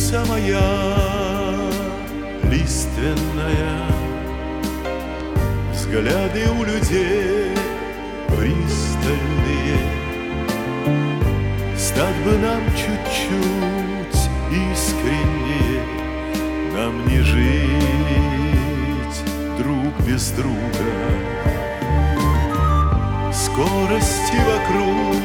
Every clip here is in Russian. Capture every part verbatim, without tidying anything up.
Улица моя лиственная, взгляды у людей пристальные. Стать бы нам чуть-чуть искреннее, нам не жить друг без друга. Скорости вокруг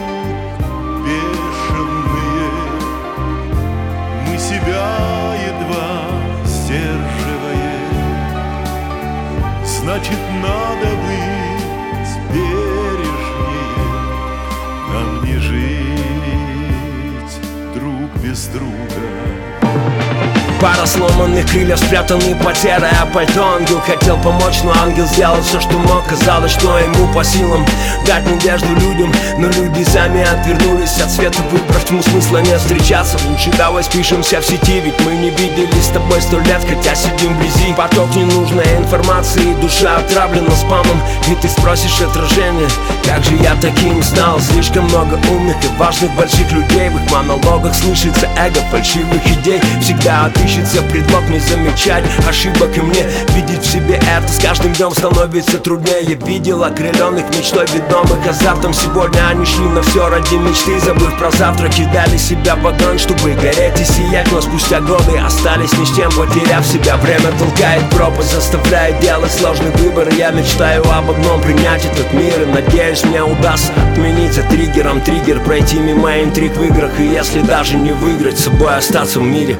бешеные, мы себя едва сдерживаем. Значит, надо быть бережнее, нам не жить друг без друга. Пара сломанных крыльев, спрятанный под серое пальто. Ангел хотел помочь, но ангел сделал все, что мог. Казалось, что ему по силам дать надежду людям, но люди сами отвернулись от света, выбрав тьму, смысла не встречаться. Лучше давай спишемся в сети, ведь мы не виделись с тобой сто лет, хотя сидим вблизи. Поток ненужной информации, душа отравлена спамом, и ты спросишь отражение, как же я таким стал? Слишком много умных и важных больших людей, в их монологах слышится эго фальшивых идей. Всегда отыщется предлог не замечать ошибок, и мне видеть в себе это с каждым днем становится труднее. Я видел окрыленных мечтой, ведомых азартом. Сегодня они шли на все ради мечты, забыв про завтра, кидали себя в огонь, чтобы гореть и сиять. Но спустя годы остались ни с чем, потеряв себя. Время толкает пропасть, заставляет делать сложный выбор. Я мечтаю об одном: принять этот мир, и надеюсь, мне удастся отменить за триггером триггер, пройти мимо интриг в играх, и если даже не выиграть, с собой остаться в мире.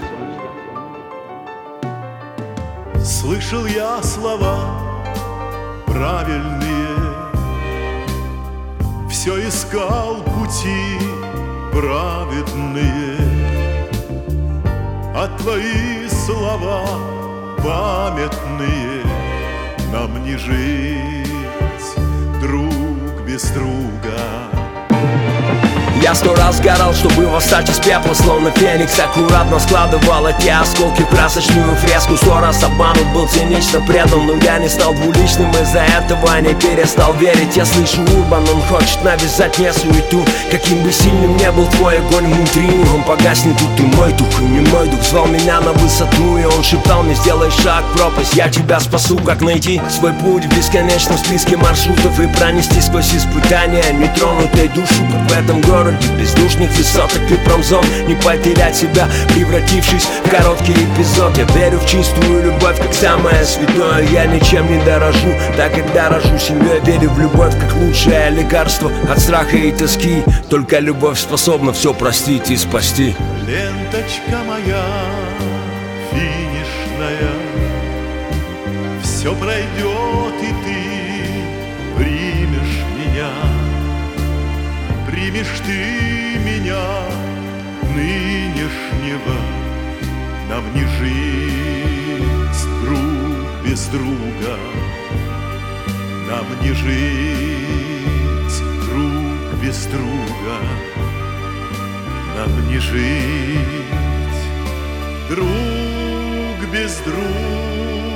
Слышал я слова правильные, все искал пути праведные, а твои слова памятные, нам не жить друг без друга. Я сто раз горал, чтобы восстать из пепла, словно феникс. Аккуратно складывал эти осколки в красочную фреску. Сто раз обманут, был цинично предан, но я не стал двуличным, из-за этого не перестал верить. Я слышу урбан, он хочет навязать мне суету. Каким бы сильным не был твой огонь внутри, он погаснет, тут и мой дух, и не мой дух звал меня на высоту, и он шептал мне: сделай шаг в пропасть, я тебя спасу. Как найти свой путь в бесконечном списке маршрутов и пронести сквозь испытания нетронутой душу, как в этом городе бездушных высоток и промзон. Не потерять себя, превратившись в короткий эпизод. Я верю в чистую любовь, как самое святое. Я ничем не дорожу, так как дорожу семьей. Верю в любовь, как лучшее лекарство от страха и тоски. Только любовь способна все простить и спасти. Ленточка моя финишная, все пройдет, и ты примешь меня. Примешь ты меня нынешнего, нам не жить друг без друга, нам не жить друг без друга, нам не жить друг без друга.